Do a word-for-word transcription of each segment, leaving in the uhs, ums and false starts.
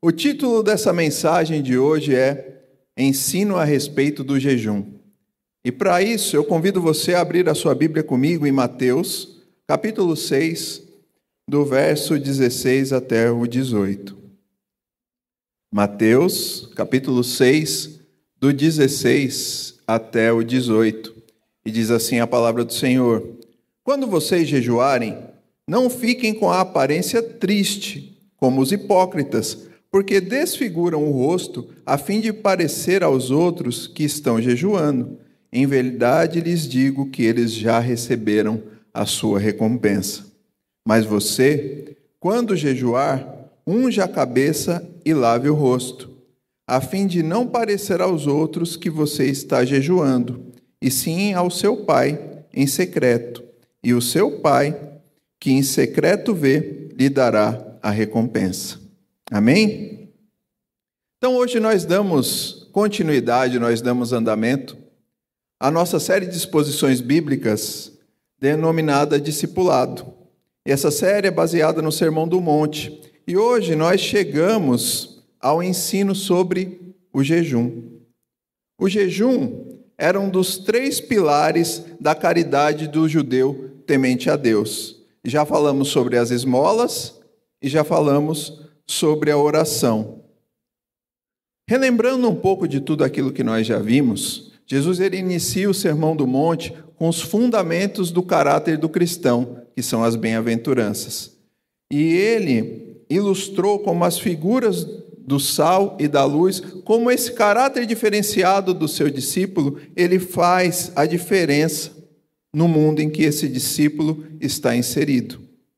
O título dessa mensagem de hoje é Ensino a respeito do jejum. E para isso eu convido você a abrir a sua Bíblia comigo em Mateus, capítulo seis, do verso dezesseis até o dezoito. Mateus, capítulo seis, do dezesseis até o dezoito. E diz assim a palavra do Senhor: Quando vocês jejuarem, não fiquem com a aparência triste, como os hipócritas, porque desfiguram o rosto a fim de parecer aos outros que estão jejuando. Em verdade lhes digo que eles já receberam a sua recompensa. Mas você, quando jejuar, unja a cabeça e lave o rosto, a fim de não parecer aos outros que você está jejuando, e sim ao seu Pai em secreto. E o seu Pai, que em secreto vê, lhe dará a recompensa. Amém? Então hoje nós damos continuidade, nós damos andamento à nossa série de exposições bíblicas denominada Discipulado. E essa série é baseada no Sermão do Monte. E hoje nós chegamos ao ensino sobre o jejum. O jejum era um dos três pilares da caridade do judeu temente a Deus. Já falamos sobre as esmolas e já falamos sobre a oração. Relembrando um pouco de tudo aquilo que nós já vimos, Jesus ele inicia o Sermão do Monte com os fundamentos do caráter do cristão, que são as bem-aventuranças. E ele ilustrou como as figuras do sal e da luz, como esse caráter diferenciado do seu discípulo, ele faz a diferença no mundo em que esse discípulo está inserido.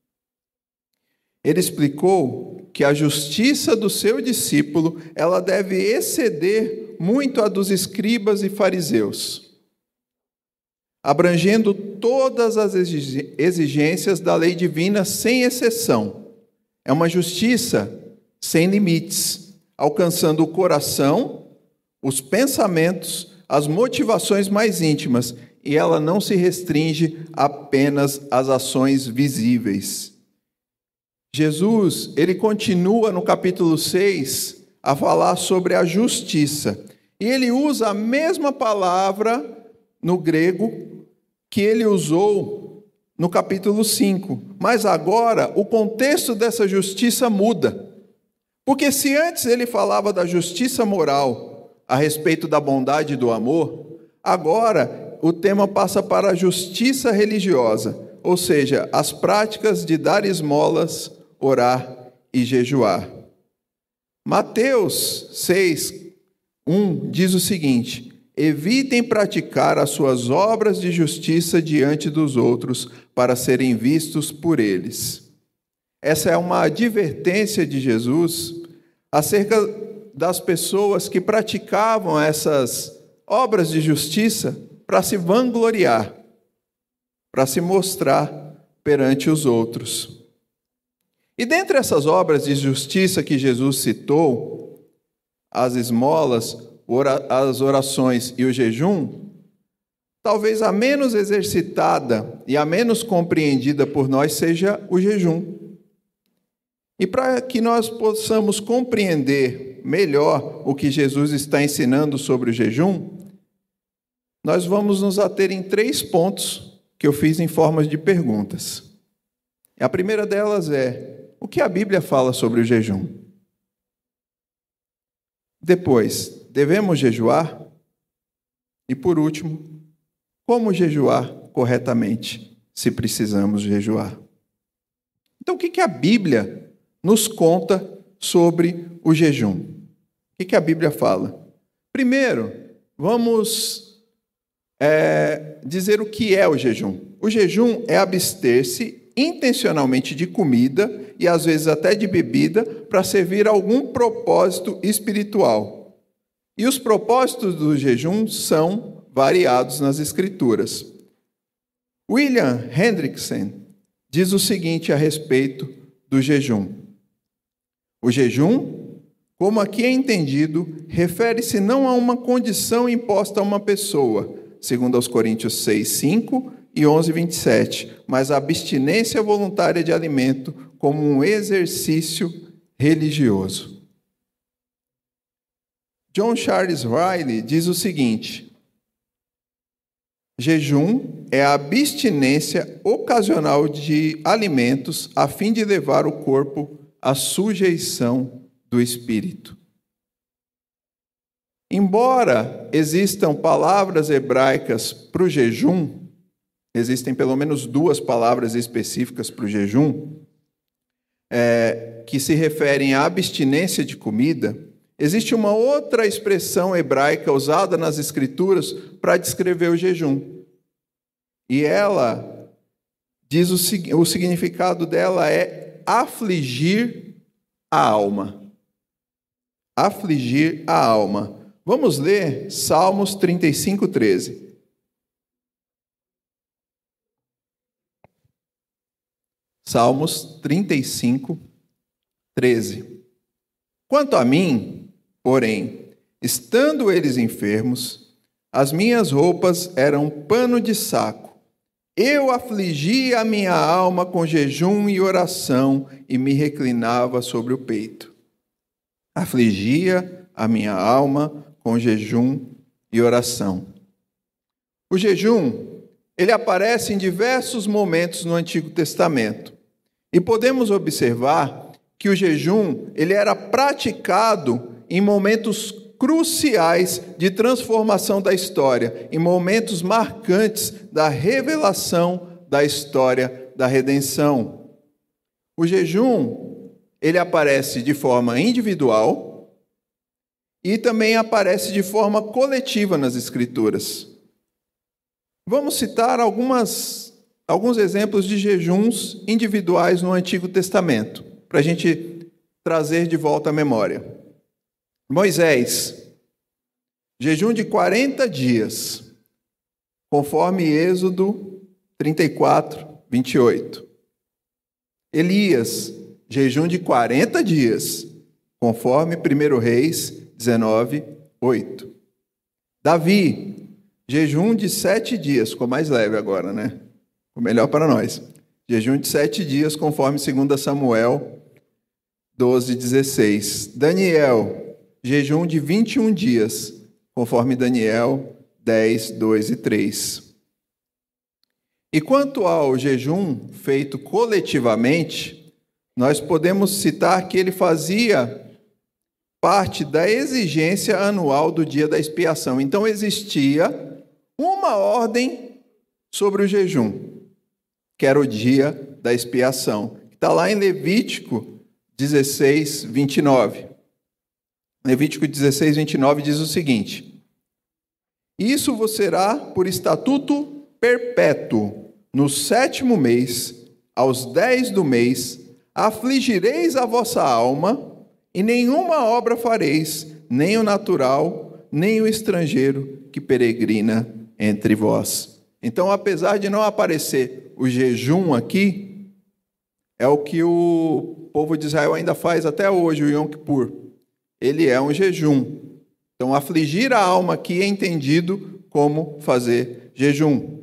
Ele explicou que a justiça do seu discípulo, ela deve exceder muito a dos escribas e fariseus, abrangendo todas as exigências da lei divina sem exceção. É uma justiça sem limites, alcançando o coração, os pensamentos, as motivações mais íntimas, e ela não se restringe apenas às ações visíveis. Jesus, ele continua no capítulo seis a falar sobre a justiça. E ele usa a mesma palavra no grego que ele usou no capítulo cinco. Mas agora o contexto dessa justiça muda. Porque se antes ele falava da justiça moral a respeito da bondade e do amor, agora o tema passa para a justiça religiosa, ou seja, as práticas de dar esmolas, orar e jejuar. Mateus seis, um diz o seguinte: evitem praticar as suas obras de justiça diante dos outros para serem vistos por eles. Essa é uma advertência de Jesus acerca das pessoas que praticavam essas obras de justiça para se vangloriar, para se mostrar perante os outros. E dentre essas obras de justiça que Jesus citou, as esmolas, as orações e o jejum, talvez a menos exercitada e a menos compreendida por nós seja o jejum. E para que nós possamos compreender melhor o que Jesus está ensinando sobre o jejum, nós vamos nos ater em três pontos que eu fiz em formas de perguntas. A primeira delas é: o que a Bíblia fala sobre o jejum? Depois, devemos jejuar? E por último, como jejuar corretamente, se precisamos jejuar? Então, o que a Bíblia nos conta sobre o jejum? O que a Bíblia fala? Primeiro, vamos é, dizer o que é o jejum. O jejum é abster-se intencionalmente de comida e às vezes até de bebida para servir a algum propósito espiritual. E os propósitos do jejum são variados nas Escrituras. William Hendrickson diz o seguinte a respeito do jejum: o jejum, como aqui é entendido, refere-se não a uma condição imposta a uma pessoa, segundo aos Coríntios seis, cinco e onze, vinte e sete, mas a abstinência voluntária de alimento como um exercício religioso. John Charles Riley diz o seguinte: jejum é a abstinência ocasional de alimentos a fim de levar o corpo à sujeição do espírito. Embora existam palavras hebraicas para o jejum, existem pelo menos duas palavras específicas para o jejum, é, que se referem à abstinência de comida, existe uma outra expressão hebraica usada nas Escrituras para descrever o jejum. E ela diz o, o significado dela é afligir a alma. Afligir a alma. Vamos ler Salmos trinta e cinco, treze. Salmos trinta e cinco, treze. Quanto a mim, porém, estando eles enfermos, as minhas roupas eram pano de saco. Eu afligia a minha alma com jejum e oração e me reclinava sobre o peito. Afligia a minha alma com jejum e oração. O jejum, ele aparece em diversos momentos no Antigo Testamento. E podemos observar que o jejum, ele era praticado em momentos cruciais de transformação da história, em momentos marcantes da revelação da história da redenção. O jejum, ele aparece de forma individual e também aparece de forma coletiva nas Escrituras. Vamos citar algumas, alguns exemplos de jejuns individuais no Antigo Testamento, para a gente trazer de volta à memória. Moisés, jejum de quarenta dias, conforme Êxodo trinta e quatro, vinte e oito. Elias, jejum de quarenta dias, conforme primeiro Reis dezenove, oito. Davi, jejum de sete dias, ficou mais leve agora, né? Ficou melhor para nós. Jejum de sete dias, conforme dois Samuel doze, dezesseis. Daniel, jejum de vinte e um dias, conforme Daniel dez, dois e três. E quanto ao jejum feito coletivamente, nós podemos citar que ele fazia parte da exigência anual do dia da expiação. Então, existia uma ordem sobre o jejum, que era o dia da expiação. Está lá em Levítico dezesseis, vinte e nove. Levítico dezesseis, vinte e nove diz o seguinte: isso vos será por estatuto perpétuo. No sétimo mês, aos dez do mês, afligireis a vossa alma, e nenhuma obra fareis, nem o natural, nem o estrangeiro que peregrina entre vós. Então, apesar de não aparecer o jejum aqui, é o que o povo de Israel ainda faz até hoje, o Yom Kippur. Ele é um jejum. Então, afligir a alma aqui é entendido como fazer jejum.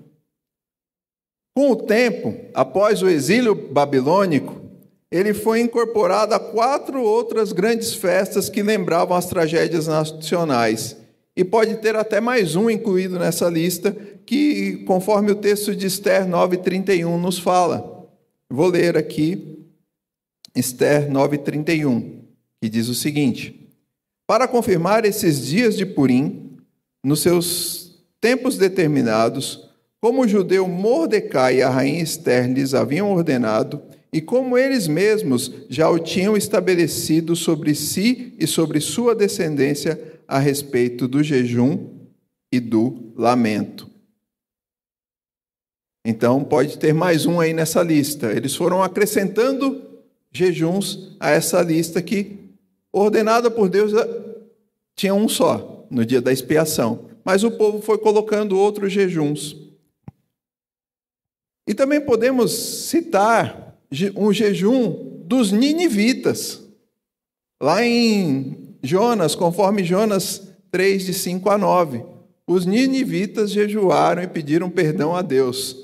Com o tempo, após o exílio babilônico, ele foi incorporado a quatro outras grandes festas que lembravam as tragédias nacionais. E pode ter até mais um incluído nessa lista, que, conforme o texto de Esther nove, trinta e um nos fala. Vou ler aqui Esther nove, trinta e um, que diz o seguinte: para confirmar esses dias de Purim, nos seus tempos determinados, como o judeu Mordecai e a rainha Esther lhes haviam ordenado, e como eles mesmos já o tinham estabelecido sobre si e sobre sua descendência a respeito do jejum e do lamento. Então, pode ter mais um aí nessa lista. Eles foram acrescentando jejuns a essa lista que, ordenada por Deus, tinha um só, no dia da expiação. Mas o povo foi colocando outros jejuns. E também podemos citar um jejum dos ninivitas, lá em Jonas, conforme Jonas três, de cinco a nove. Os ninivitas jejuaram e pediram perdão a Deus.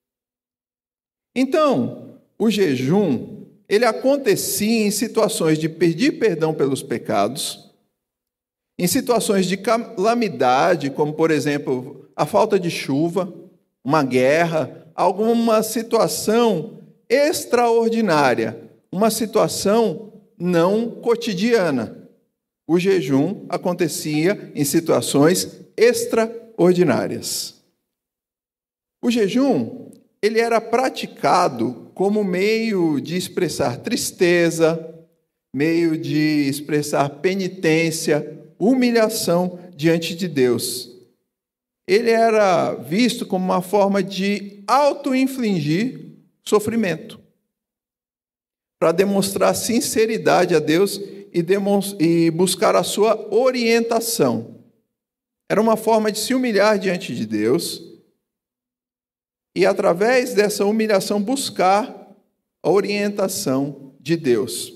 Então, o jejum, ele acontecia em situações de pedir perdão pelos pecados em situações de calamidade, como, por exemplo, a falta de chuva, uma guerra, alguma situação extraordinária, uma situação não cotidiana. O jejum acontecia em situações extraordinárias. O jejum, ele era praticado como meio de expressar tristeza, meio de expressar penitência, humilhação diante de Deus. Ele era visto como uma forma de auto-infligir sofrimento, para demonstrar sinceridade a Deus e, demonstrar, e buscar a sua orientação. Era uma forma de se humilhar diante de Deus e, através dessa humilhação, buscar a orientação de Deus.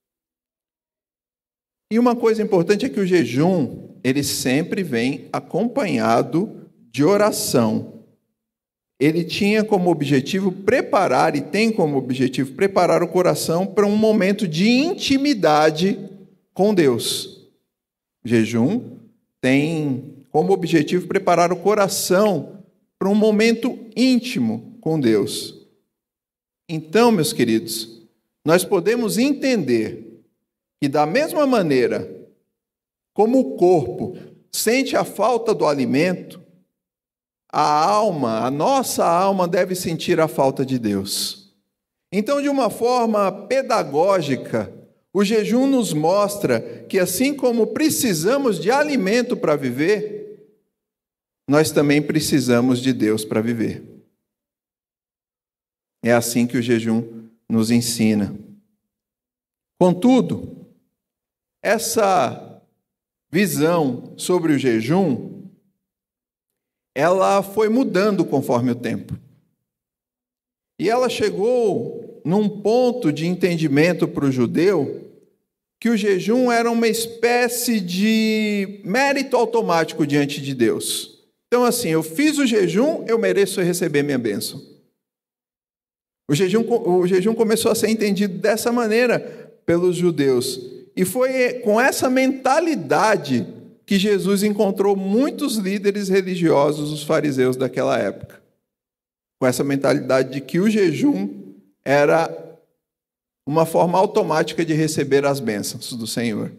E uma coisa importante é que o jejum, ele sempre vem acompanhado de oração. Ele tinha como objetivo preparar, e tem como objetivo preparar o coração para um momento de intimidade com Deus. O jejum tem como objetivo preparar o coração para um momento íntimo com Deus. Então, meus queridos, nós podemos entender que, da mesma maneira como o corpo sente a falta do alimento, a alma, a nossa alma deve sentir a falta de Deus. Então, de uma forma pedagógica, o jejum nos mostra que, assim como precisamos de alimento para viver, nós também precisamos de Deus para viver. É assim que o jejum nos ensina. Contudo, essa visão sobre o jejum, ela foi mudando conforme o tempo. E ela chegou num ponto de entendimento para o judeu que o jejum era uma espécie de mérito automático diante de Deus. Então, assim, eu fiz o jejum, eu mereço receber minha bênção. O jejum, o jejum começou a ser entendido dessa maneira pelos judeus. E foi com essa mentalidade que Jesus encontrou muitos líderes religiosos, os fariseus daquela época. Com essa mentalidade de que o jejum era uma forma automática de receber as bênçãos do Senhor.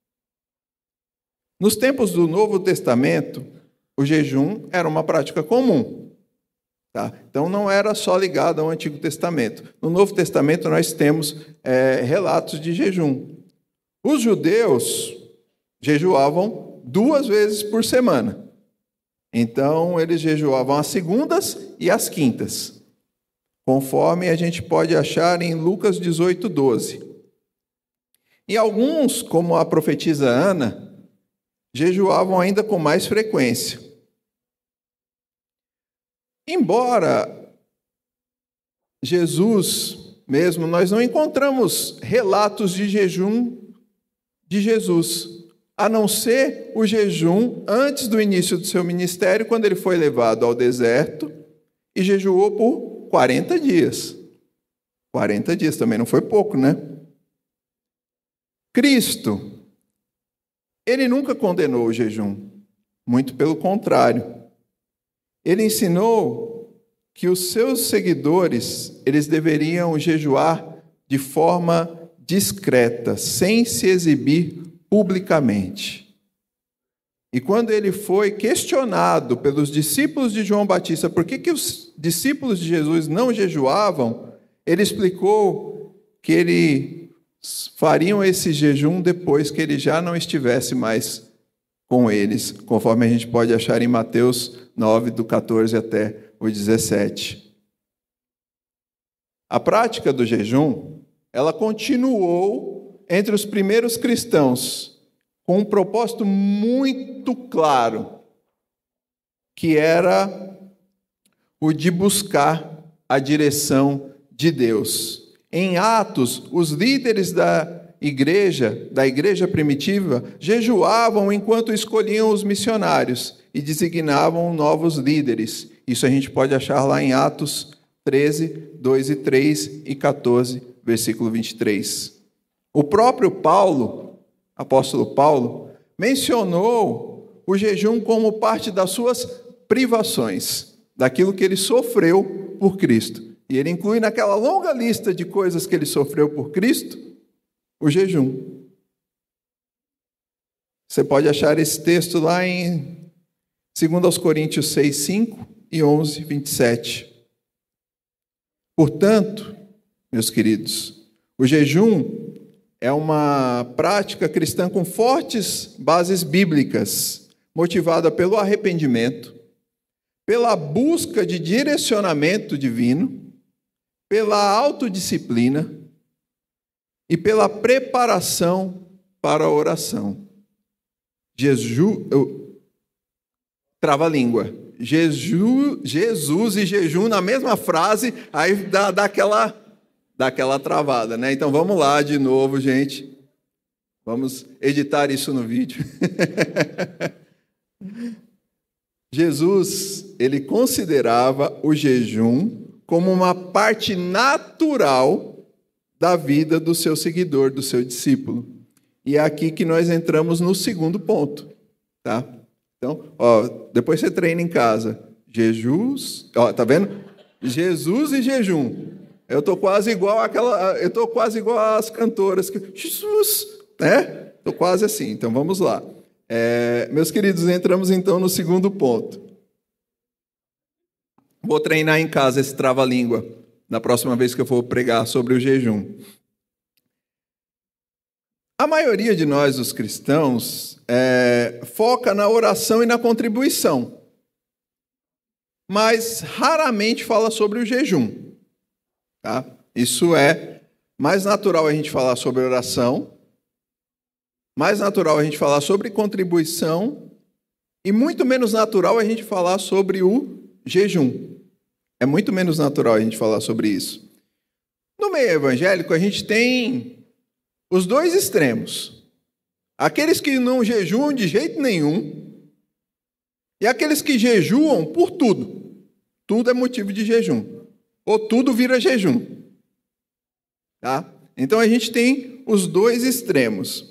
Nos tempos do Novo Testamento, o jejum era uma prática comum. Tá? Então, não era só ligado ao Antigo Testamento. No Novo Testamento, nós temos é, relatos de jejum. Os judeus jejuavam duas vezes por semana. Então, eles jejuavam às segundas e às quintas, conforme a gente pode achar em Lucas dezoito, doze. E alguns, como a profetisa Ana, jejuavam ainda com mais frequência. Embora Jesus mesmo, nós não encontramos relatos de jejum de Jesus, a não ser o jejum antes do início do seu ministério, quando ele foi levado ao deserto e jejuou por quarenta dias. quarenta dias também não foi pouco, né? Cristo, ele nunca condenou o jejum, muito pelo contrário. Ele ensinou que os seus seguidores, eles deveriam jejuar de forma discreta, sem se exibir publicamente. E quando ele foi questionado pelos discípulos de João Batista por que, que os discípulos de Jesus não jejuavam, ele explicou que eles fariam esse jejum depois que ele já não estivesse mais com eles, conforme a gente pode achar em Mateus nove, do catorze até o dezessete. A prática do jejum, ela continuou entre os primeiros cristãos com um propósito muito claro, que era o de buscar a direção de Deus. Em Atos, os líderes da igreja, da igreja primitiva, jejuavam enquanto escolhiam os missionários e designavam novos líderes. Isso a gente pode achar lá em Atos treze, dois e três e catorze, versículo vinte e três. O próprio Paulo, apóstolo Paulo, mencionou o jejum como parte das suas privações, daquilo que ele sofreu por Cristo. E ele inclui naquela longa lista de coisas que ele sofreu por Cristo, o jejum. Você pode achar esse texto lá em dois Coríntios seis, cinco e onze, vinte e sete. Portanto, meus queridos, o jejum é uma prática cristã com fortes bases bíblicas, motivada pelo arrependimento, pela busca de direcionamento divino, pela autodisciplina e pela preparação para a oração. Jeju, eu, trava-língua. Jeju, Jesus e jejum na mesma frase, aí dá, dá, aquela, dá aquela travada, né? Então vamos lá de novo, gente. Vamos editar isso no vídeo. Jesus, ele considerava o jejum como uma parte natural da vida do seu seguidor, do seu discípulo. E é aqui que nós entramos no segundo ponto, tá? Então, ó, depois você treina em casa. Jesus, ó, tá vendo? Jesus e jejum. Eu tô quase igual àquela, eu tô quase igual às cantoras que Jesus, né? Tô quase assim. Então vamos lá. É, meus queridos, entramos então no segundo ponto. Vou treinar em casa esse trava-língua na próxima vez que eu for pregar sobre o jejum. A maioria de nós, os cristãos, é, foca na oração e na contribuição, mas raramente fala sobre o jejum. Tá? Isso é mais natural a gente falar sobre oração, mais natural a gente falar sobre contribuição e muito menos natural a gente falar sobre o jejum. É muito menos natural a gente falar sobre isso. No meio evangélico, a gente tem os dois extremos. Aqueles que não jejuam de jeito nenhum e aqueles que jejuam por tudo. Tudo é motivo de jejum. Ou tudo vira jejum. Tá? Então a gente tem os dois extremos.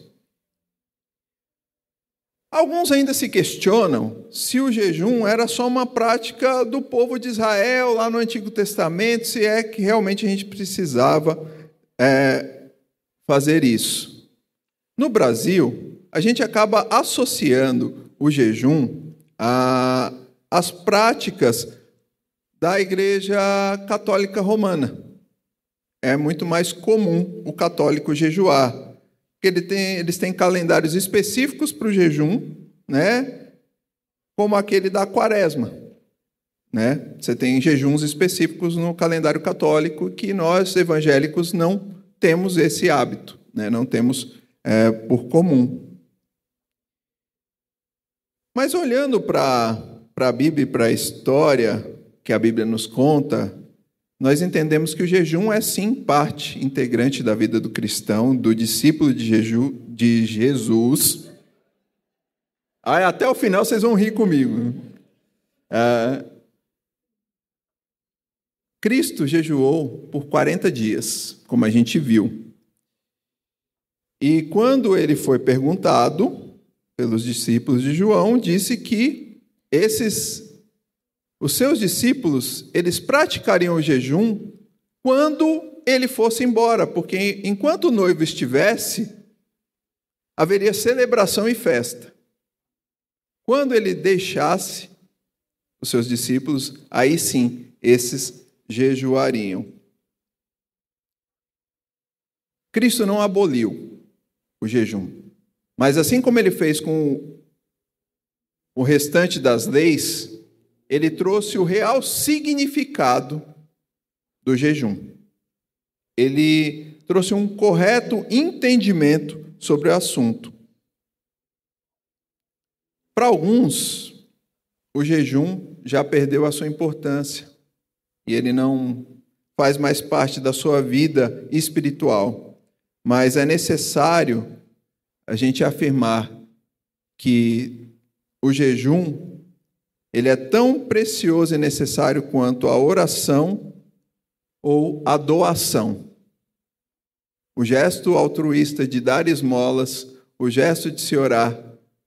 Alguns ainda se questionam se o jejum era só uma prática do povo de Israel lá no Antigo Testamento, se é que realmente a gente precisava é, fazer isso. No Brasil, a gente acaba associando o jejum às práticas da Igreja Católica Romana. É muito mais comum o católico jejuar. Porque ele tem, eles têm calendários específicos para o jejum, né? Como aquele da quaresma. Né? Você tem jejuns específicos no calendário católico que nós, evangélicos, não temos esse hábito, né? Não temos é, por comum. Mas olhando para a Bíblia e para a história que a Bíblia nos conta, nós entendemos que o jejum é sim parte integrante da vida do cristão, do discípulo de, jeju, de Jesus. Aí até o final vocês vão rir comigo. Ah, Cristo jejuou por quarenta dias, como a gente viu. E quando ele foi perguntado pelos discípulos de João, disse que esses os seus discípulos, eles praticariam o jejum quando ele fosse embora, porque enquanto o noivo estivesse, haveria celebração e festa. Quando ele deixasse os seus discípulos, aí sim, esses jejuariam. Cristo não aboliu o jejum, mas assim como ele fez com o restante das leis, ele trouxe o real significado do jejum. Ele trouxe um correto entendimento sobre o assunto. Para alguns, o jejum já perdeu a sua importância e ele não faz mais parte da sua vida espiritual. Mas é necessário a gente afirmar que o jejum ele é tão precioso e necessário quanto a oração ou a doação. O gesto altruísta de dar esmolas, o gesto de se orar,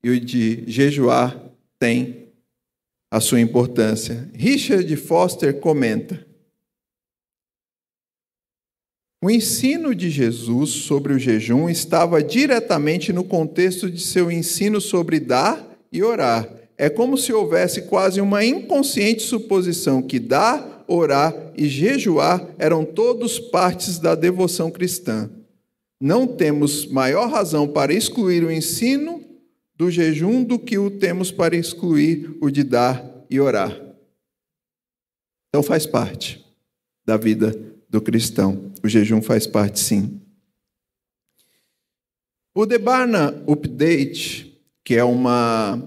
e o de jejuar tem a sua importância. Richard Foster comenta: o ensino de Jesus sobre o jejum estava diretamente no contexto de seu ensino sobre dar e orar. É como se houvesse quase uma inconsciente suposição que dar, orar e jejuar eram todos partes da devoção cristã. Não temos maior razão para excluir o ensino do jejum do que o temos para excluir o de dar e orar. Então faz parte da vida do cristão. O jejum faz parte, sim. O The Barna Update, que é uma,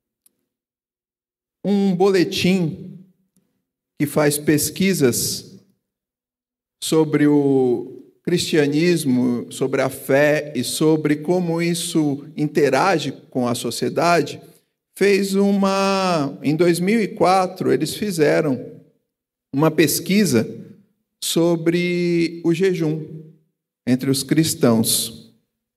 um boletim que faz pesquisas sobre o cristianismo, sobre a fé e sobre como isso interage com a sociedade, fez uma... Em dois mil e quatro, eles fizeram uma pesquisa sobre o jejum entre os cristãos.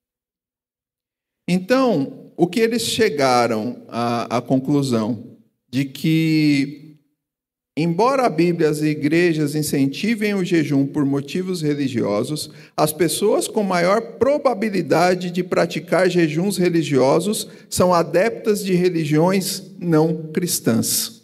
Então, o que eles chegaram à, à conclusão de que, embora a Bíblia e as igrejas incentivem o jejum por motivos religiosos, as pessoas com maior probabilidade de praticar jejuns religiosos são adeptas de religiões não cristãs.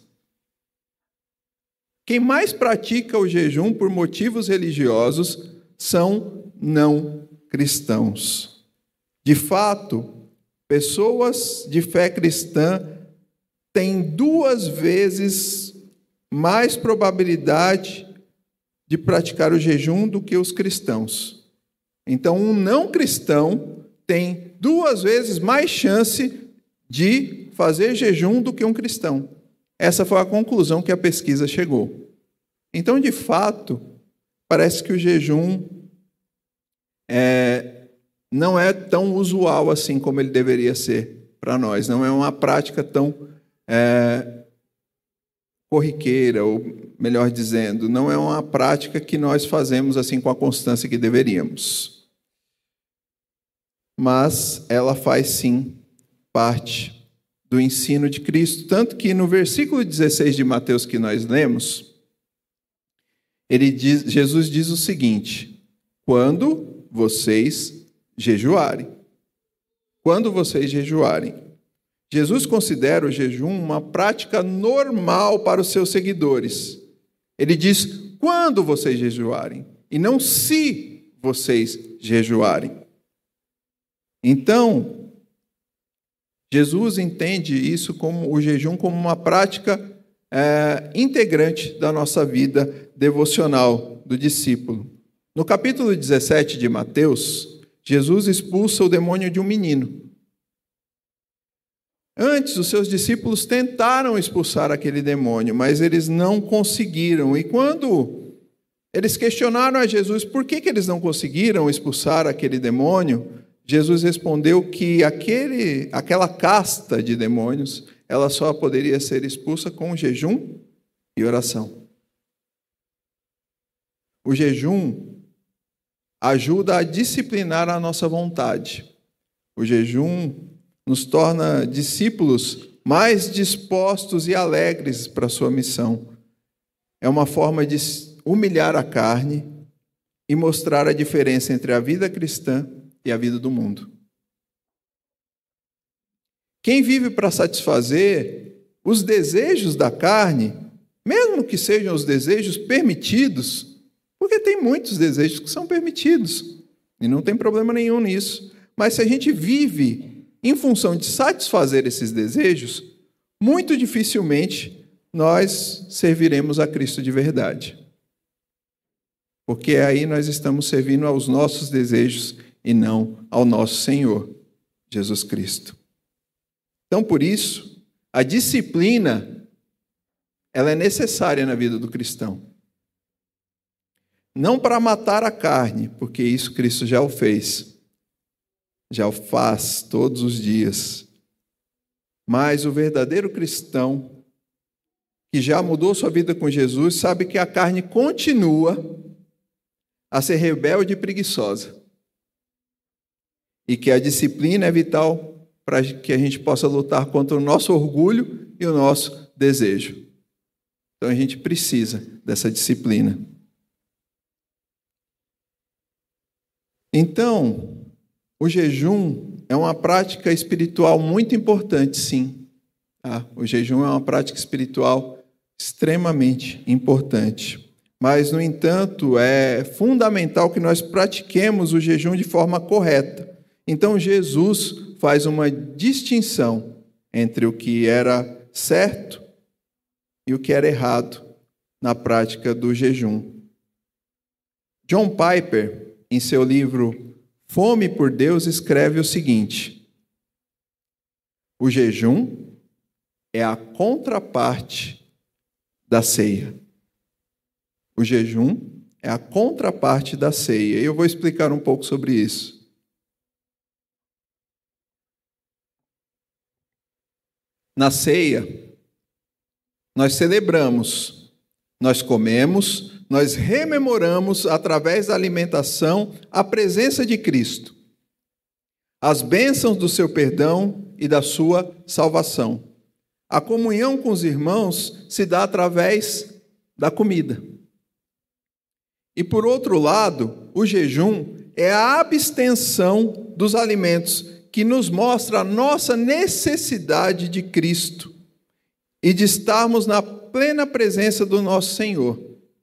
Quem mais pratica o jejum por motivos religiosos são não cristãos. De fato, pessoas de fé cristã têm duas vezes mais probabilidade de praticar o jejum do que os cristãos. Então, um não cristão tem duas vezes mais chance de fazer jejum do que um cristão. Essa foi a conclusão que a pesquisa chegou. Então, de fato, parece que o jejum é, não é tão usual assim como ele deveria ser para nós. Não é uma prática tão é, corriqueira, ou melhor dizendo, não é uma prática que nós fazemos assim com a constância que deveríamos. Mas ela faz sim parte do ensino de Cristo, tanto que no versículo dezesseis de Mateus que nós lemos, ele diz, Jesus diz o seguinte: quando vocês jejuarem. Quando vocês jejuarem. Jesus considera o jejum uma prática normal para os seus seguidores. Ele diz quando vocês jejuarem, e não se vocês jejuarem. Então, Jesus entende isso como o jejum como uma prática é, integrante da nossa vida devocional do discípulo. No capítulo dezessete de Mateus, Jesus expulsa o demônio de um menino. Antes, os seus discípulos tentaram expulsar aquele demônio, mas eles não conseguiram. E quando eles questionaram a Jesus por que, que eles não conseguiram expulsar aquele demônio, Jesus respondeu que aquele, aquela casta de demônios, ela só poderia ser expulsa com jejum e oração. O jejum ajuda a disciplinar a nossa vontade. O jejum nos torna discípulos mais dispostos e alegres para a sua missão. É uma forma de humilhar a carne e mostrar a diferença entre a vida cristã e a vida do mundo. Quem vive para satisfazer os desejos da carne, mesmo que sejam os desejos permitidos, porque tem muitos desejos que são permitidos, e não tem problema nenhum nisso, mas se a gente vive em função de satisfazer esses desejos, muito dificilmente nós serviremos a Cristo de verdade. Porque aí nós estamos servindo aos nossos desejos e não ao nosso Senhor, Jesus Cristo. Então, por isso, a disciplina, ela é necessária na vida do cristão. Não para matar a carne, porque isso Cristo já o fez, já o faz todos os dias. Mas o verdadeiro cristão, que já mudou sua vida com Jesus, sabe que a carne continua a ser rebelde e preguiçosa. E que a disciplina é vital para que a gente possa lutar contra o nosso orgulho e o nosso desejo. Então a gente precisa dessa disciplina. Então, o jejum é uma prática espiritual muito importante, sim. Tá? O jejum é uma prática espiritual extremamente importante. Mas, no entanto, é fundamental que nós pratiquemos o jejum de forma correta. Então, Jesus faz uma distinção entre o que era certo e o que era errado na prática do jejum. John Piper, em seu livro Fome por Deus, escreve o seguinte: o jejum é a contraparte da ceia. O jejum é a contraparte da ceia. E eu vou explicar um pouco sobre isso. Na ceia, nós celebramos, nós comemos, nós rememoramos, através da alimentação, a presença de Cristo, as bênçãos do seu perdão e da sua salvação. A comunhão com os irmãos se dá através da comida. E, por outro lado, o jejum é a abstenção dos alimentos, que nos mostra a nossa necessidade de Cristo e de estarmos na plena presença do nosso Senhor.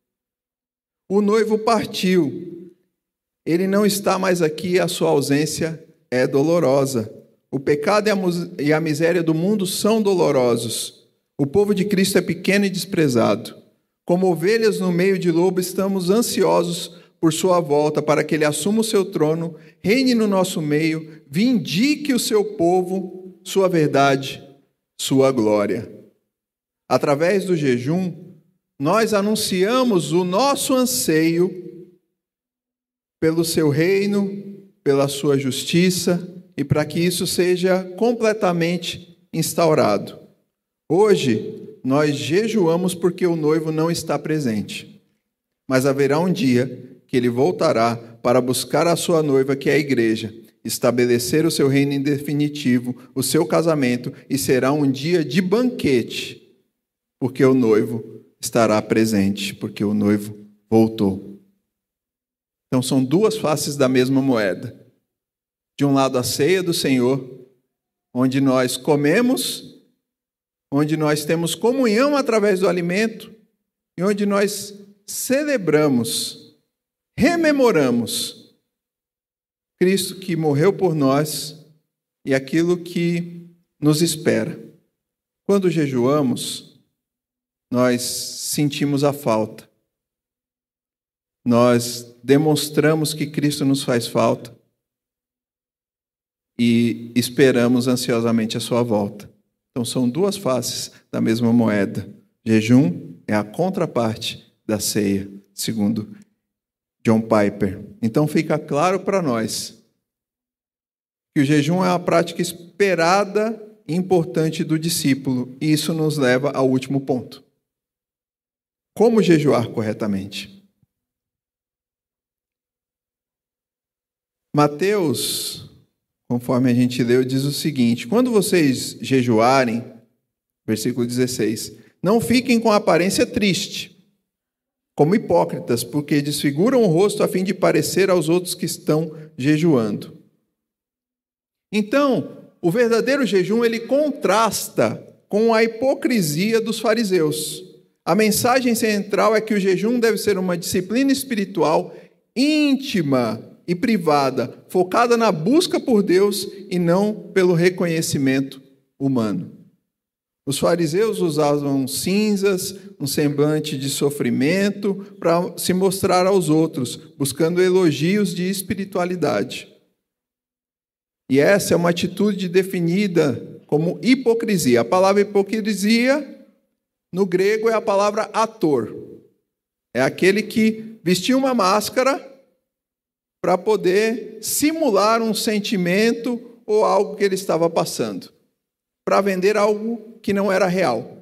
O noivo partiu, ele não está mais aqui, a sua ausência é dolorosa. O pecado e a miséria do mundo são dolorosos. O povo de Cristo é pequeno e desprezado. Como ovelhas no meio de lobo, estamos ansiosos por sua volta, para que ele assuma o seu trono, reine no nosso meio, vindique o seu povo, sua verdade, sua glória. Através do jejum, nós anunciamos o nosso anseio pelo seu reino, pela sua justiça, e para que isso seja completamente instaurado. Hoje, nós jejuamos porque o noivo não está presente. Mas haverá um dia que ele voltará para buscar a sua noiva, que é a igreja, estabelecer o seu reino em definitivo, o seu casamento, e será um dia de banquete, porque o noivo estará presente, porque o noivo voltou. Então são duas faces da mesma moeda. De um lado, a ceia do Senhor, onde nós comemos, onde nós temos comunhão através do alimento, e onde nós celebramos, rememoramos Cristo que morreu por nós e aquilo que nos espera. Quando jejuamos, nós sentimos a falta. Nós demonstramos que Cristo nos faz falta e esperamos ansiosamente a sua volta. Então são duas faces da mesma moeda. Jejum é a contraparte da ceia, segundo John Piper. Então fica claro para nós que o jejum é uma prática esperada e importante do discípulo, e isso nos leva ao último ponto. Como jejuar corretamente? Mateus, conforme a gente leu, diz o seguinte: quando vocês jejuarem, versículo dezesseis, não fiquem com aparência triste, como hipócritas, porque desfiguram o rosto a fim de parecer aos outros que estão jejuando. Então, o verdadeiro jejum, ele contrasta com a hipocrisia dos fariseus. A mensagem central é que o jejum deve ser uma disciplina espiritual íntima e privada, focada na busca por Deus e não pelo reconhecimento humano. Os fariseus usavam cinzas, um semblante de sofrimento, para se mostrar aos outros, buscando elogios de espiritualidade. E essa é uma atitude definida como hipocrisia. A palavra hipocrisia, no grego, é a palavra ator. É aquele que vestiu uma máscara para poder simular um sentimento ou algo que ele estava passando, para vender algo que não era real.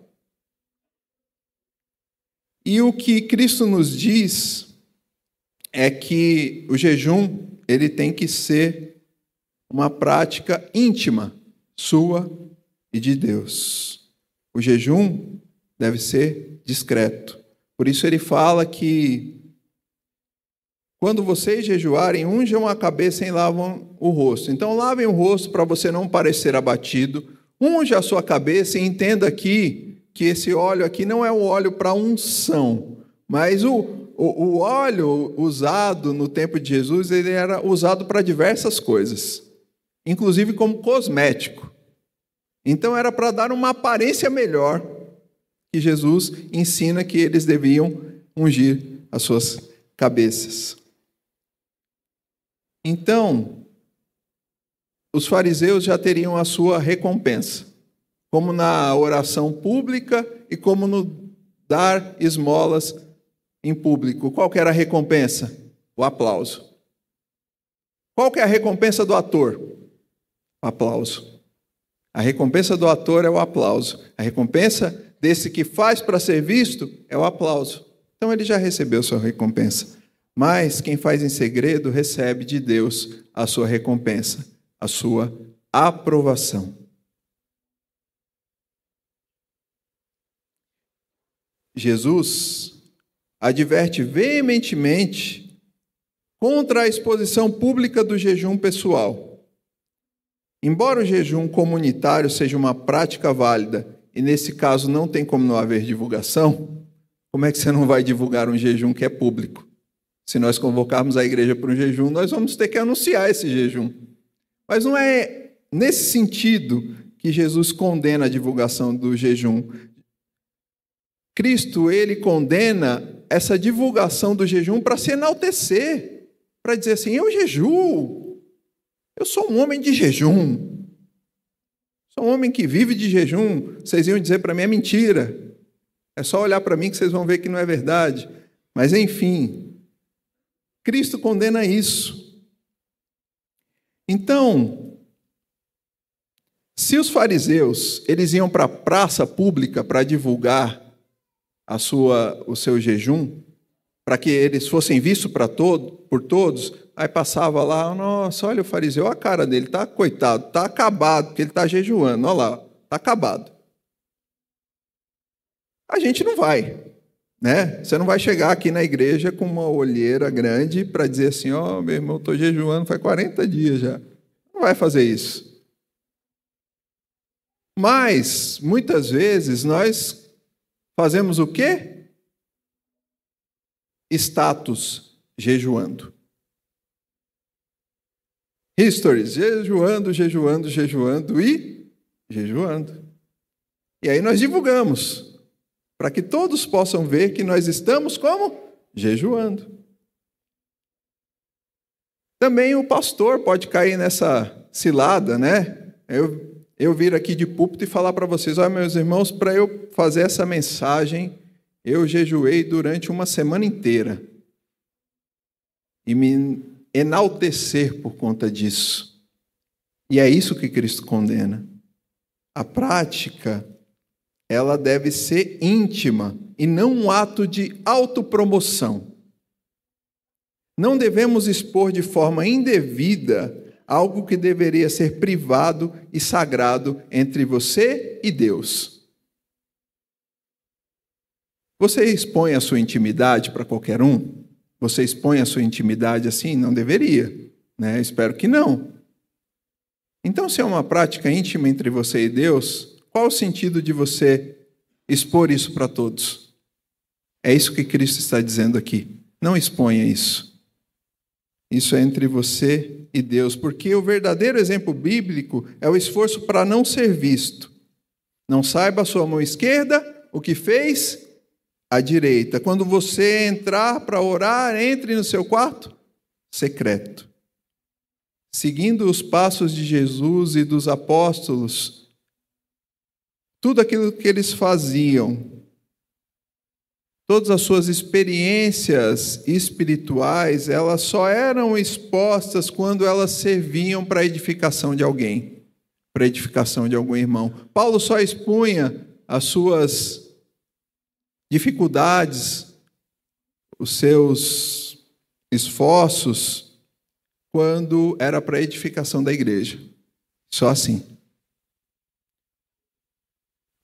E o que Cristo nos diz é que o jejum, ele tem que ser uma prática íntima, sua e de Deus. O jejum deve ser discreto. Por isso ele fala que quando vocês jejuarem, unjam a cabeça e lavam o rosto. Então lavem o rosto para você não parecer abatido. Unja a sua cabeça e entenda aqui que esse óleo aqui não é o óleo para unção, mas o, o, o óleo usado no tempo de Jesus, ele era usado para diversas coisas, inclusive como cosmético. Então era para dar uma aparência melhor, que Jesus ensina que eles deviam ungir as suas cabeças. Então, os fariseus já teriam a sua recompensa, como na oração pública e como no dar esmolas em público. Qual que era a recompensa? O aplauso. Qual que é a recompensa do ator? O aplauso. A recompensa do ator é o aplauso. A recompensa desse que faz para ser visto é o aplauso. Então ele já recebeu sua recompensa. Mas quem faz em segredo recebe de Deus a sua recompensa, a sua aprovação. Jesus adverte veementemente contra a exposição pública do jejum pessoal. Embora o jejum comunitário seja uma prática válida, e nesse caso não tem como não haver divulgação, como é que você não vai divulgar um jejum que é público? Se nós convocarmos a igreja para um jejum, nós vamos ter que anunciar esse jejum. Mas não é nesse sentido que Jesus condena a divulgação do jejum. Cristo, ele condena essa divulgação do jejum para se enaltecer, para dizer assim, eu jejuo, eu sou um homem de jejum, sou um homem que vive de jejum. Vocês iam dizer para mim, é mentira, é só olhar para mim que vocês vão ver que não é verdade. Mas enfim, Cristo condena isso. Então, se os fariseus eles iam para a praça pública para divulgar a sua, o seu jejum, para que eles fossem vistos para todo, por todos, aí passava lá, nossa, olha o fariseu, olha a cara dele, está coitado, está acabado, porque ele está jejuando, olha lá, está acabado. A gente não vai. Né? Você não vai chegar aqui na igreja com uma olheira grande para dizer assim, ó, oh, meu irmão, estou jejuando faz quarenta dias já. Não vai fazer isso. Mas, muitas vezes, nós fazemos o quê? Status jejuando. Histories, jejuando, jejuando, jejuando e jejuando. E aí nós divulgamos, para que todos possam ver que nós estamos como? Jejuando. Também o pastor pode cair nessa cilada, né? Eu, eu vir aqui de púlpito e falar para vocês, olha, meus irmãos, para eu fazer essa mensagem, eu jejuei durante uma semana inteira. E me enaltecer por conta disso. E é isso que Cristo condena. A prática, ela deve ser íntima e não um ato de autopromoção. Não devemos expor de forma indevida algo que deveria ser privado e sagrado entre você e Deus. Você expõe a sua intimidade para qualquer um? Você expõe a sua intimidade assim? Não deveria, né? Espero que não. Então, se é uma prática íntima entre você e Deus, qual o sentido de você expor isso para todos? É isso que Cristo está dizendo aqui. Não exponha isso. Isso é entre você e Deus, porque o verdadeiro exemplo bíblico é o esforço para não ser visto. Não saiba a sua mão esquerda o que fez a direita. Quando você entrar para orar, entre no seu quarto secreto. Seguindo os passos de Jesus e dos apóstolos, tudo aquilo que eles faziam, todas as suas experiências espirituais, elas só eram expostas quando elas serviam para a edificação de alguém, para a edificação de algum irmão. Paulo só expunha as suas dificuldades, os seus esforços, quando era para a edificação da igreja. Só assim.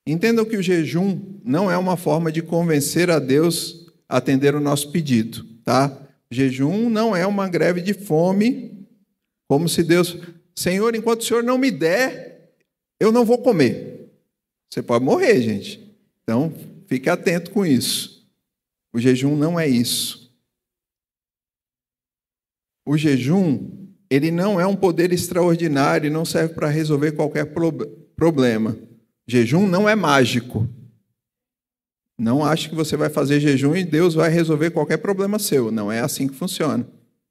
Entendam que o jejum não é uma forma de convencer a Deus a atender o nosso pedido, tá? O jejum não é uma greve de fome, como se Deus... Senhor, enquanto o Senhor não me der, eu não vou comer. Você pode morrer, gente. Então, fique atento com isso. O jejum não é isso. O jejum, ele não é um poder extraordinário e não serve para resolver qualquer pro- problema. Jejum não é mágico. Não ache que você vai fazer jejum e Deus vai resolver qualquer problema seu. Não é assim que funciona.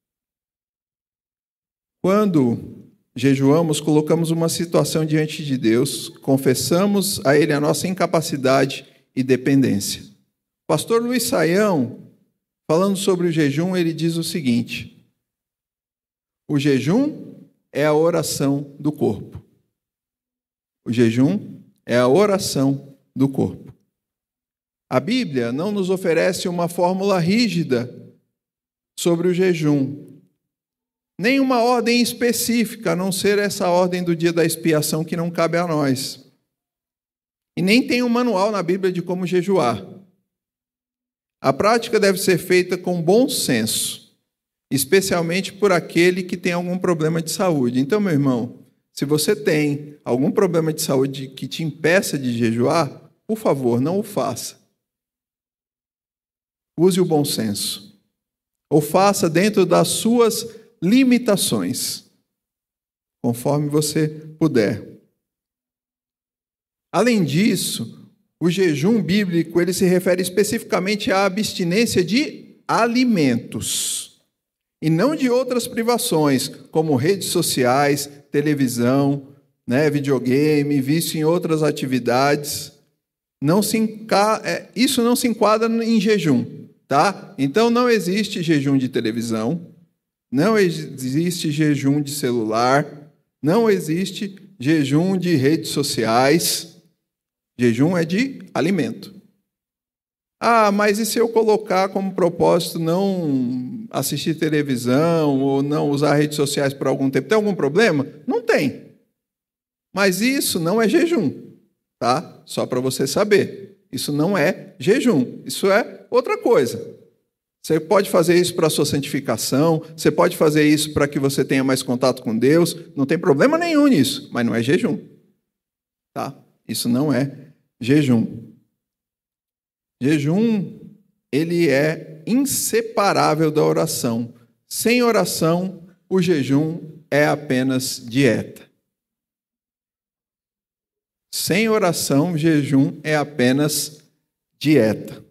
Quando jejuamos, colocamos uma situação diante de Deus, confessamos a Ele a nossa incapacidade e dependência. O pastor Luiz Saião, falando sobre o jejum, ele diz o seguinte: o jejum é a oração do corpo. O jejum é a oração do corpo. A Bíblia não nos oferece uma fórmula rígida sobre o jejum, nem uma ordem específica, a não ser essa ordem do dia da expiação que não cabe a nós. E nem tem um manual na Bíblia de como jejuar. A prática deve ser feita com bom senso, especialmente por aquele que tem algum problema de saúde. Então, meu irmão, se você tem algum problema de saúde que te impeça de jejuar, por favor, não o faça. Use o bom senso. Ou faça dentro das suas limitações, conforme você puder. Além disso, o jejum bíblico ele se refere especificamente à abstinência de alimentos e não de outras privações, como redes sociais, televisão, né, videogame, vício em outras atividades. Não se enca... Isso não se enquadra em jejum, tá? Então não existe jejum de televisão. Não existe jejum de celular, não existe jejum de redes sociais. Jejum é de alimento. Ah, mas e se eu colocar como propósito não assistir televisão ou não usar redes sociais por algum tempo? Tem algum problema? Não tem. Mas isso não é jejum, tá? Só para você saber. Isso não é jejum, isso é outra coisa. Você pode fazer isso para a sua santificação, você pode fazer isso para que você tenha mais contato com Deus, não tem problema nenhum nisso, mas não é jejum. Tá? Isso não é jejum. Jejum, ele é inseparável da oração. Sem oração, o jejum é apenas dieta. Sem oração, jejum é apenas dieta.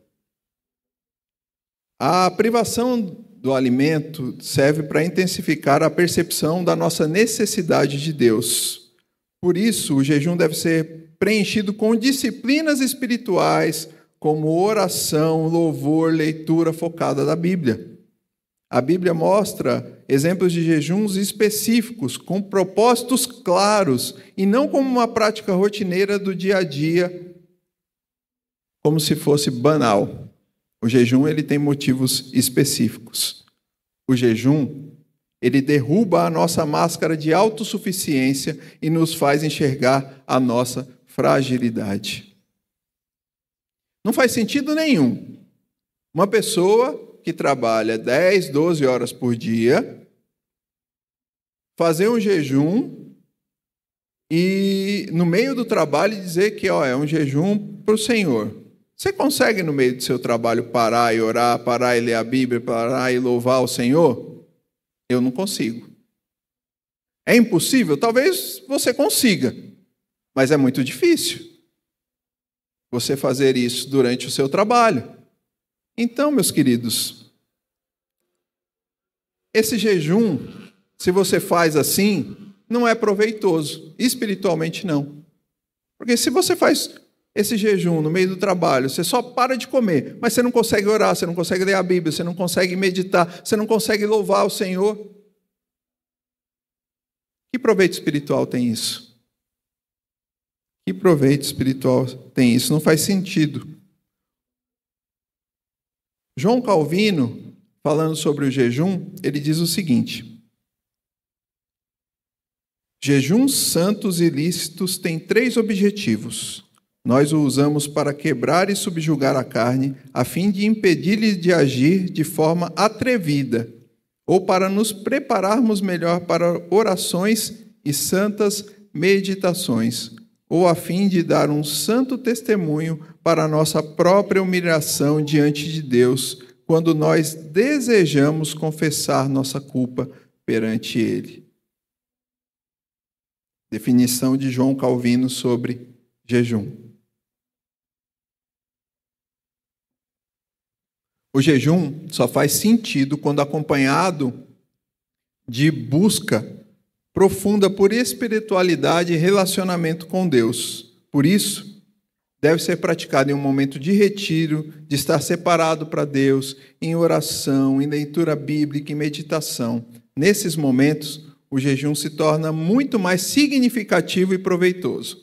A privação do alimento serve para intensificar a percepção da nossa necessidade de Deus. Por isso, o jejum deve ser preenchido com disciplinas espirituais, como oração, louvor, leitura focada da Bíblia. A Bíblia mostra exemplos de jejuns específicos, com propósitos claros, e não como uma prática rotineira do dia a dia, como se fosse banal. O jejum ele tem motivos específicos. O jejum ele derruba a nossa máscara de autossuficiência e nos faz enxergar a nossa fragilidade. Não faz sentido nenhum uma pessoa que trabalha dez, doze horas por dia fazer um jejum e no meio do trabalho dizer que ó, é um jejum para o Senhor. Você consegue, no meio do seu trabalho, parar e orar, parar e ler a Bíblia, parar e louvar o Senhor? Eu não consigo. É impossível? Talvez você consiga, mas é muito difícil você fazer isso durante o seu trabalho. Então, meus queridos, esse jejum, se você faz assim, não é proveitoso. Espiritualmente, não. Porque se você faz esse jejum no meio do trabalho, você só para de comer, mas você não consegue orar, você não consegue ler a Bíblia, você não consegue meditar, você não consegue louvar o Senhor. Que proveito espiritual tem isso? Que proveito espiritual tem isso? Não faz sentido. João Calvino, falando sobre o jejum, ele diz o seguinte: jejuns santos e lícitos têm três objetivos. nós o usamos para quebrar e subjugar a carne, a fim de impedir-lhe de agir de forma atrevida, ou para nos prepararmos melhor para orações e santas meditações, ou a fim de dar um santo testemunho para a nossa própria humilhação diante de Deus, quando nós desejamos confessar nossa culpa perante Ele. Definição de João Calvino sobre jejum. O jejum só faz sentido quando acompanhado de busca profunda por espiritualidade e relacionamento com Deus. Por isso, deve ser praticado em um momento de retiro, de estar separado para Deus, em oração, em leitura bíblica e meditação. Nesses momentos, o jejum se torna muito mais significativo e proveitoso.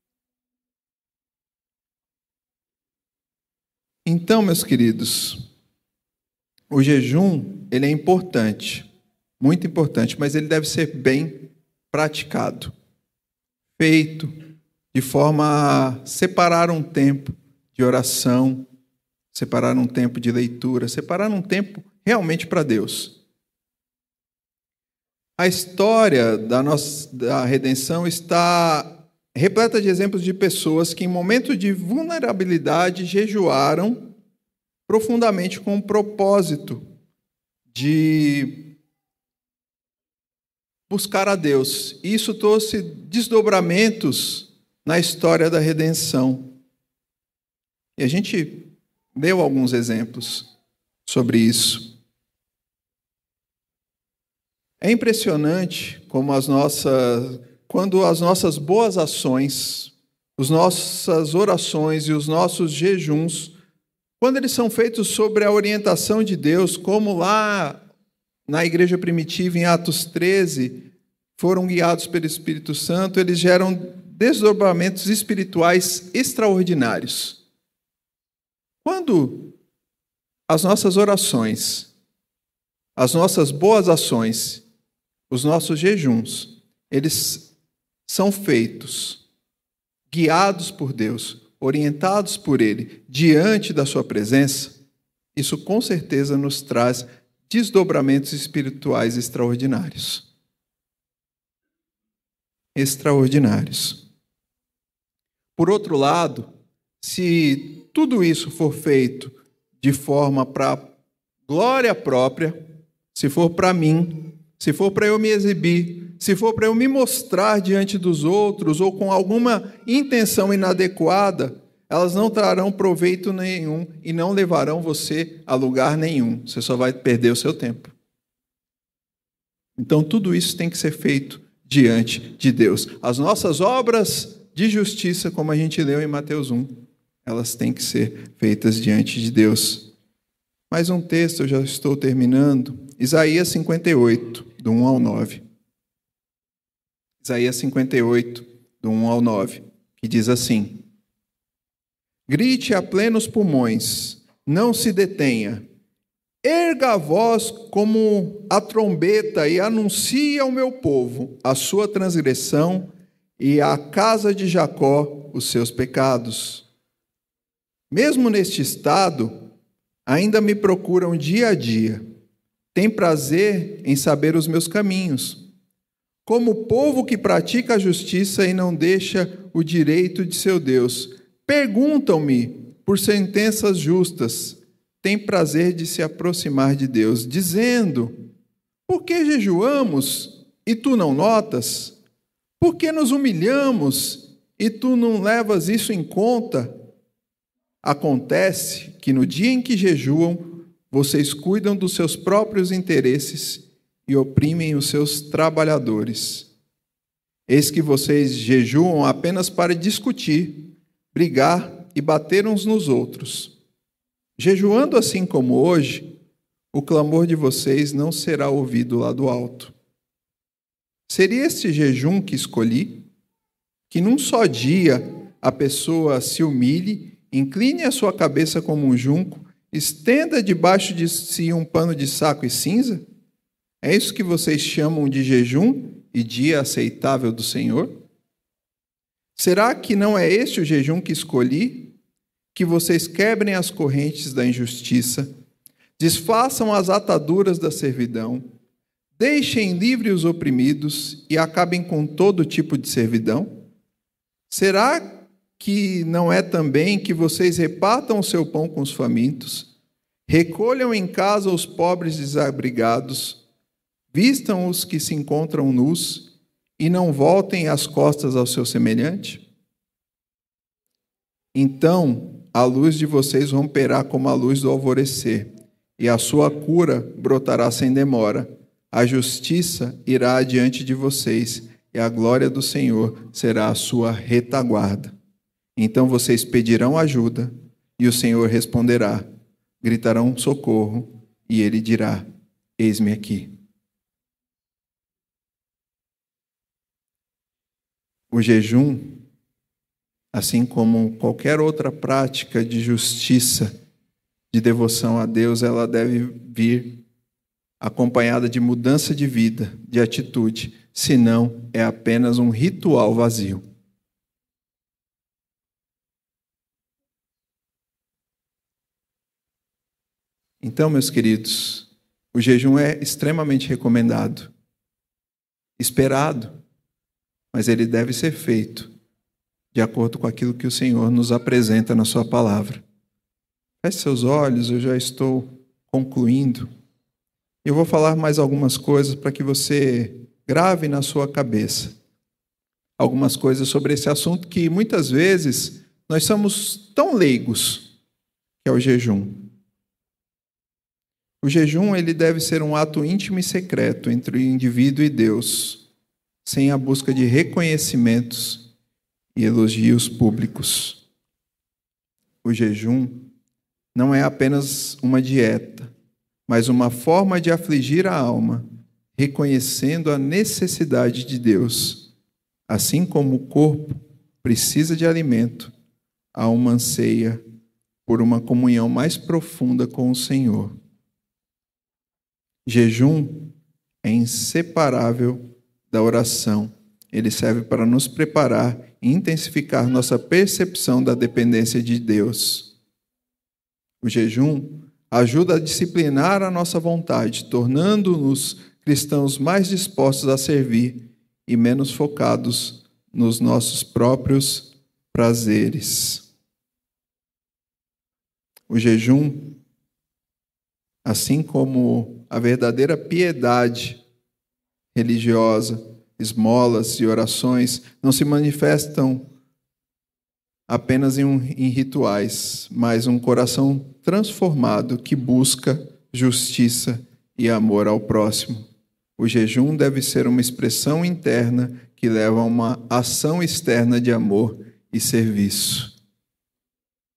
Então, meus queridos, o jejum, ele é importante, muito importante, mas ele deve ser bem praticado, feito de forma a separar um tempo de oração, separar um tempo de leitura, separar um tempo realmente para Deus. A história da nossa da redenção está repleta de exemplos de pessoas que, em momentos de vulnerabilidade, jejuaram profundamente com o propósito de buscar a Deus. Isso trouxe desdobramentos na história da redenção. E a gente deu alguns exemplos sobre isso. É impressionante como as nossas, quando as nossas boas ações, as nossas orações e os nossos jejuns, quando eles são feitos sobre a orientação de Deus, como lá na igreja primitiva, em Atos treze, foram guiados pelo Espírito Santo, eles geram desdobramentos espirituais extraordinários. Quando as nossas orações, as nossas boas ações, os nossos jejuns, eles são feitos, guiados por Deus, orientados por Ele, diante da sua presença, isso com certeza nos traz desdobramentos espirituais extraordinários. Extraordinários. Por outro lado, se tudo isso for feito de forma para glória própria, se for para mim, se for para eu me exibir, se for para eu me mostrar diante dos outros ou com alguma intenção inadequada, elas não trarão proveito nenhum e não levarão você a lugar nenhum. Você só vai perder o seu tempo. Então, tudo isso tem que ser feito diante de Deus. As nossas obras de justiça, como a gente leu em Mateus um, elas têm que ser feitas diante de Deus. Mais um texto, eu já estou terminando. Isaías cinquenta e oito, do um ao nove. Isaías cinquenta e oito, do um ao nove, que diz assim: grite a plenos pulmões, não se detenha. Erga a voz como a trombeta e anuncie ao meu povo a sua transgressão e à casa de Jacó os seus pecados. Mesmo neste estado, ainda me procuram dia a dia. Tem prazer em saber os meus caminhos. Como o povo que pratica a justiça e não deixa o direito de seu Deus. Perguntam-me por sentenças justas. Tem prazer de se aproximar de Deus, dizendo: por que jejuamos e tu não notas? Por que nos humilhamos e tu não levas isso em conta? Acontece que no dia em que jejuam, vocês cuidam dos seus próprios interesses e oprimem os seus trabalhadores. Eis que vocês jejuam apenas para discutir, brigar e bater uns nos outros. Jejuando assim como hoje, o clamor de vocês não será ouvido lá do alto. Seria este jejum que escolhi? Que num só dia a pessoa se humilhe, incline a sua cabeça como um junco, estenda debaixo de si um pano de saco e cinza? É isso que vocês chamam de jejum e dia aceitável do Senhor? Será que não é este o jejum que escolhi? Que vocês quebrem as correntes da injustiça, desfaçam as ataduras da servidão, deixem livres os oprimidos e acabem com todo tipo de servidão? Será que não é também que vocês repartam o seu pão com os famintos, recolham em casa os pobres desabrigados, vistam os que se encontram nus e não voltem as costas ao seu semelhante? Então a luz de vocês romperá como a luz do alvorecer, e a sua cura brotará sem demora. A justiça irá adiante de vocês, e a glória do Senhor será a sua retaguarda. Então vocês pedirão ajuda, e o Senhor responderá. Gritarão socorro, e ele dirá: eis-me aqui. O jejum, assim como qualquer outra prática de justiça, de devoção a Deus, ela deve vir acompanhada de mudança de vida, de atitude, senão é apenas um ritual vazio. Então, meus queridos, o jejum é extremamente recomendado, esperado, mas ele deve ser feito de acordo com aquilo que o Senhor nos apresenta na sua palavra. Feche seus olhos, eu já estou concluindo. Eu vou falar mais algumas coisas para que você grave na sua cabeça. Algumas coisas sobre esse assunto que muitas vezes nós somos tão leigos, que é o jejum. O jejum ele deve ser um ato íntimo e secreto entre o indivíduo e Deus, sem a busca de reconhecimentos e elogios públicos. O jejum não é apenas uma dieta, mas uma forma de afligir a alma, reconhecendo a necessidade de Deus. Assim como o corpo precisa de alimento, a alma anseia por uma comunhão mais profunda com o Senhor. Jejum é inseparável da oração. Ele serve para nos preparar e intensificar nossa percepção da dependência de Deus. O jejum ajuda a disciplinar a nossa vontade, tornando-nos cristãos mais dispostos a servir e menos focados nos nossos próprios prazeres. O jejum, assim como a verdadeira piedade religiosa, esmolas e orações, não se manifestam apenas em, um, em rituais, mas um coração transformado que busca justiça e amor ao próximo. O jejum deve ser uma expressão interna que leva a uma ação externa de amor e serviço.